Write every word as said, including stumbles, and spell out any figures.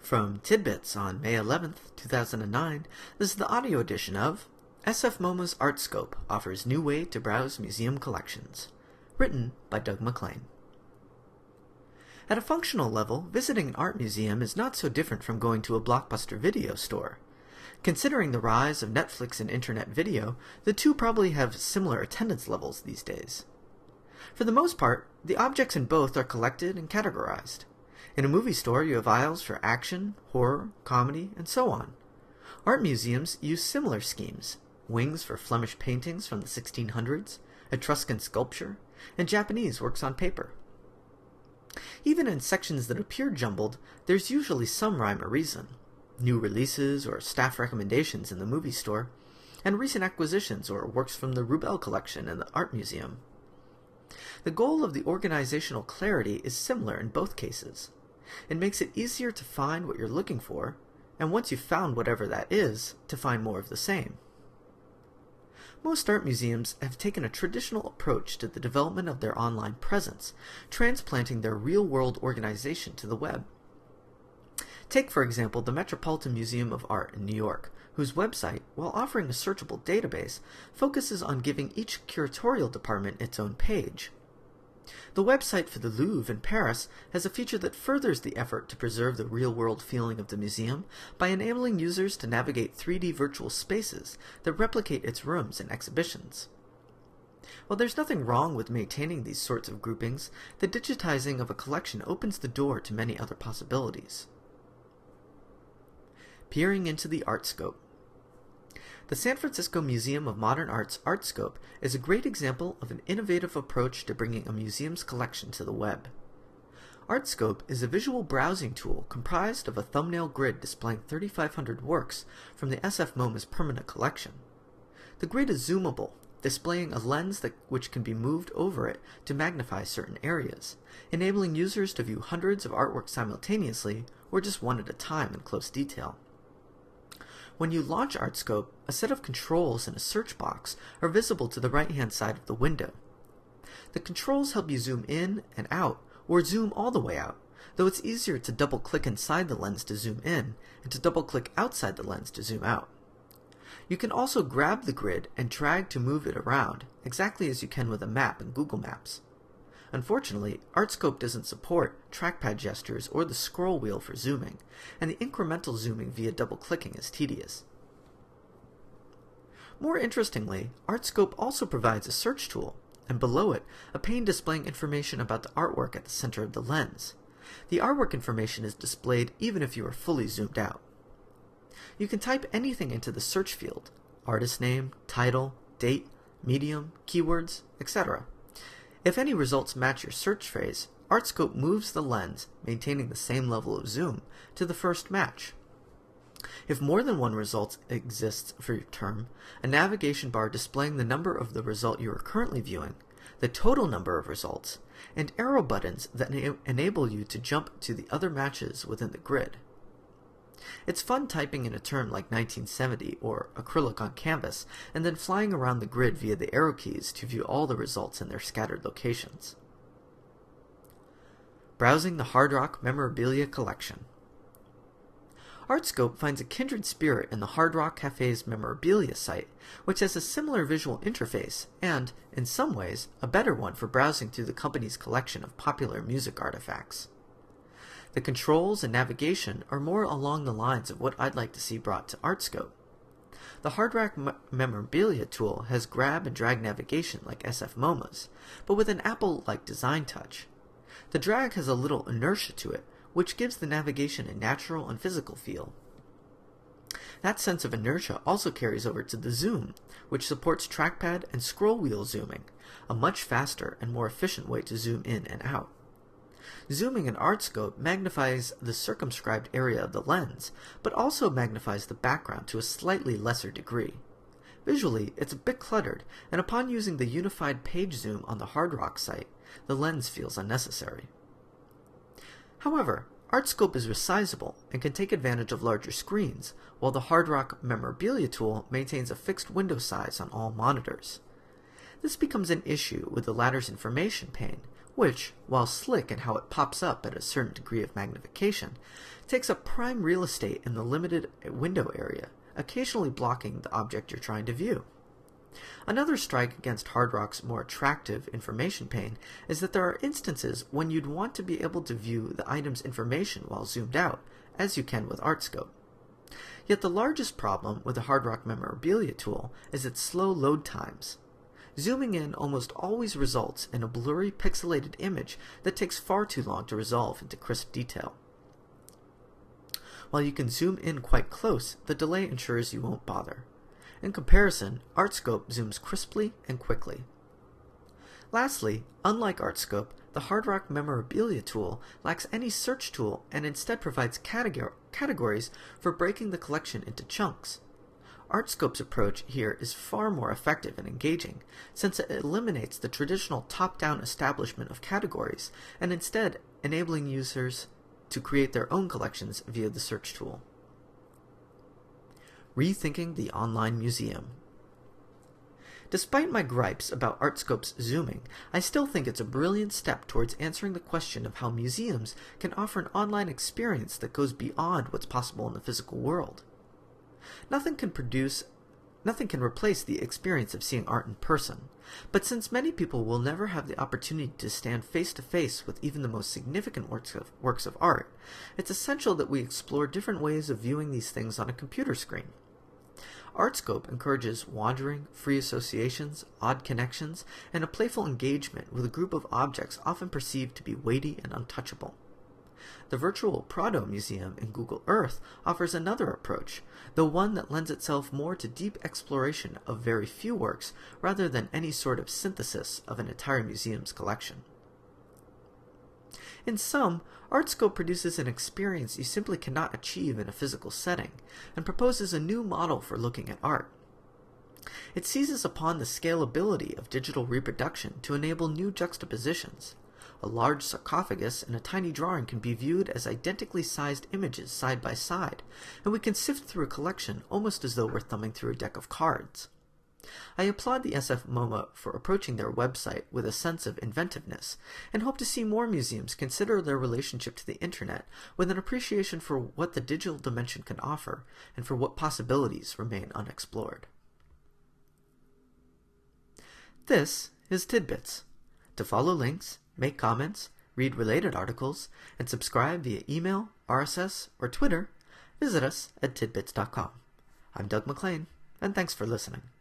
From Tidbits on May eleventh, two thousand nine, this is the audio edition of S F MoMA's ArtScope Offers New Way to Browse Museum Collections, written by Doug McLean. At a functional level, visiting an art museum is not so different from going to a Blockbuster video store. Considering the rise of Netflix and internet video, the two probably have similar attendance levels these days. For the most part, the objects in both are collected and categorized. In a movie store, you have aisles for action, horror, comedy, and so on. Art museums use similar schemes: wings for Flemish paintings from the sixteen hundreds, Etruscan sculpture, and Japanese works on paper. Even in sections that appear jumbled, there's usually some rhyme or reason: new releases or staff recommendations in the movie store, and recent acquisitions or works from the Rubel collection in the art museum. The goal of the organizational clarity is similar in both cases. It makes it easier to find what you're looking for, and once you've found whatever that is, to find more of the same. Most art museums have taken a traditional approach to the development of their online presence, transplanting their real-world organization to the web. Take, for example, the Metropolitan Museum of Art in New York, whose website, while offering a searchable database, focuses on giving each curatorial department its own page. The website for the Louvre in Paris has a feature that furthers the effort to preserve the real-world feeling of the museum by enabling users to navigate three D virtual spaces that replicate its rooms and exhibitions. While there's nothing wrong with maintaining these sorts of groupings, the digitizing of a collection opens the door to many other possibilities. Peering into the ArtScope. The San Francisco Museum of Modern Art's ArtScope is a great example of an innovative approach to bringing a museum's collection to the web. ArtScope is a visual browsing tool comprised of a thumbnail grid displaying thirty-five hundred works from the S F MoMA's permanent collection. The grid is zoomable, displaying a lens that, which can be moved over it to magnify certain areas, enabling users to view hundreds of artworks simultaneously or just one at a time in close detail. When you launch ArtScope, a set of controls in a search box are visible to the right-hand side of the window. The controls help you zoom in and out, or zoom all the way out, though it's easier to double-click inside the lens to zoom in, and to double-click outside the lens to zoom out. You can also grab the grid and drag to move it around, exactly as you can with a map in Google Maps. Unfortunately, ArtScope doesn't support trackpad gestures or the scroll wheel for zooming, and the incremental zooming via double-clicking is tedious. More interestingly, ArtScope also provides a search tool, and below it, a pane displaying information about the artwork at the center of the lens. The artwork information is displayed even if you are fully zoomed out. You can type anything into the search field: artist name, title, date, medium, keywords, et cetera. If any results match your search phrase, ArtScope moves the lens, maintaining the same level of zoom, to the first match. If more than one result exists for your term, a navigation bar displaying the number of the result you are currently viewing, the total number of results, and arrow buttons that ena- enable you to jump to the other matches within the grid. It's fun typing in a term like nineteen seventy or acrylic on canvas, and then flying around the grid via the arrow keys to view all the results in their scattered locations. Browsing the Hard Rock Memorabilia Collection. ArtScope finds a kindred spirit in the Hard Rock Cafe's memorabilia site, which has a similar visual interface and, in some ways, a better one for browsing through the company's collection of popular music artifacts. The controls and navigation are more along the lines of what I'd like to see brought to ArtScope. The Hard Rock M- Memorabilia tool has grab and drag navigation like S F MoMA's, but with an Apple-like design touch. The drag has a little inertia to it, which gives the navigation a natural and physical feel. That sense of inertia also carries over to the zoom, which supports trackpad and scroll wheel zooming, a much faster and more efficient way to zoom in and out. Zooming in ArtScope magnifies the circumscribed area of the lens, but also magnifies the background to a slightly lesser degree. Visually, it's a bit cluttered, and upon using the unified page zoom on the Hard Rock site, the lens feels unnecessary. However, ArtScope is resizable and can take advantage of larger screens, while the Hard Rock Memorabilia tool maintains a fixed window size on all monitors. This becomes an issue with the latter's information pane, which, while slick in how it pops up at a certain degree of magnification, takes up prime real estate in the limited window area, occasionally blocking the object you're trying to view. Another strike against Hard Rock's more attractive information pane is that there are instances when you'd want to be able to view the item's information while zoomed out, as you can with ArtScope. Yet the largest problem with the Hard Rock Memorabilia tool is its slow load times. Zooming in almost always results in a blurry, pixelated image that takes far too long to resolve into crisp detail. While you can zoom in quite close, the delay ensures you won't bother. In comparison, ArtScope zooms crisply and quickly. Lastly, unlike ArtScope, the Hard Rock Memorabilia tool lacks any search tool and instead provides categor categories for breaking the collection into chunks. ArtScope's approach here is far more effective and engaging, since it eliminates the traditional top-down establishment of categories and instead enabling users to create their own collections via the search tool. Rethinking the online museum. Despite my gripes about ArtScope's zooming, I still think it's a brilliant step towards answering the question of how museums can offer an online experience that goes beyond what's possible in the physical world. Nothing can produce, nothing can replace the experience of seeing art in person, but since many people will never have the opportunity to stand face to face with even the most significant works of, works of art, it's essential that we explore different ways of viewing these things on a computer screen. ArtScope encourages wandering, free associations, odd connections, and a playful engagement with a group of objects often perceived to be weighty and untouchable. The virtual Prado Museum in Google Earth offers another approach, though one that lends itself more to deep exploration of very few works rather than any sort of synthesis of an entire museum's collection. In sum, ArtScope produces an experience you simply cannot achieve in a physical setting, and proposes a new model for looking at art. It seizes upon the scalability of digital reproduction to enable new juxtapositions. A large sarcophagus and a tiny drawing can be viewed as identically sized images side by side, and we can sift through a collection almost as though we're thumbing through a deck of cards. I applaud the S F MoMA for approaching their website with a sense of inventiveness, and hope to see more museums consider their relationship to the internet with an appreciation for what the digital dimension can offer, and for what possibilities remain unexplored. This is Tidbits. To follow links, make comments, read related articles, and subscribe via email, R S S, or Twitter, visit us at tidbits dot com. I'm Doug MacLean, and thanks for listening.